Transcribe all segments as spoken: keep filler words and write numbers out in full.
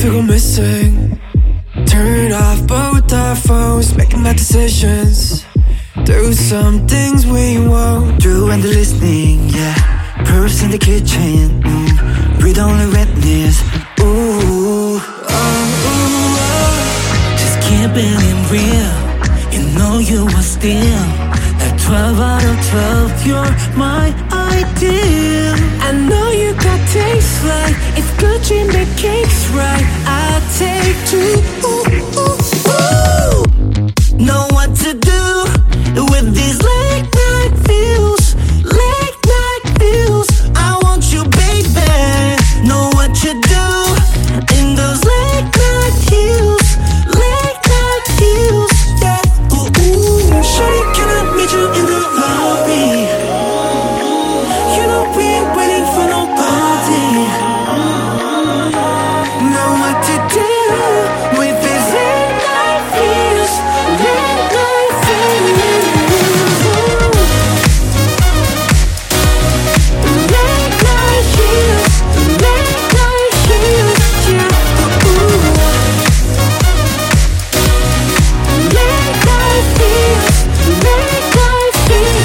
we go missing. Turn off both our phones, making bad decisions. Do some things we won't do when they're listening, yeah. Pearls in the kitchen, mm. Read only witness, ooh, oh, ooh, oh. Just keeping it real. You know you are still that twelve out of twelve. You're my ideal. I know you got taste like if Gucci make cakes right, I'll take two. Ooh, ooh, ooh. Know what to do with these late night feels. Late night feels. I want you, baby. Know what you do in those late night heels. Late night heels, yeah. Ooh, ooh. Shawty, can I meet you in the lobby? You know we ain't waiting for nobody. Know what to do with these late night feels. Late night feels. Late night heels. Late night heels, yeah. Ooh. Late night feels. Late night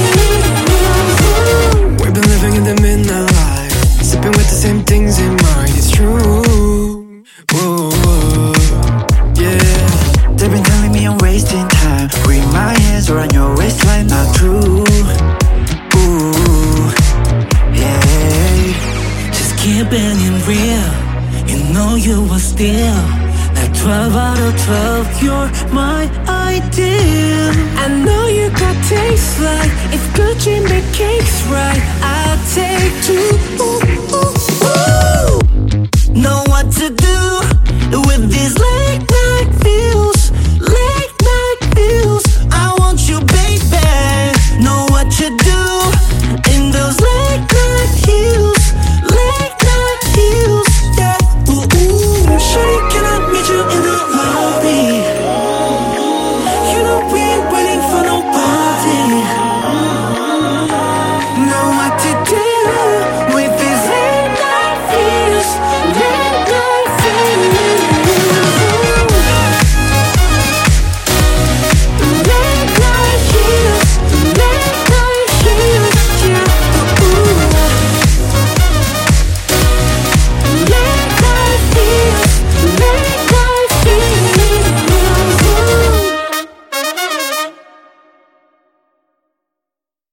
feels. We've been living in the midnight light, sipping with the same things in mind. It's true. Whoa, whoa, yeah. They've been telling me I'm wasting time. With my hands around your waistline, not true. Ooh, yeah. Just keeping it real. You know you are still that twelve out of twelve. You're my ideal. I know you got taste like if Gucci make cakes right, I'll take two. Ooh, ooh, ooh. Know what to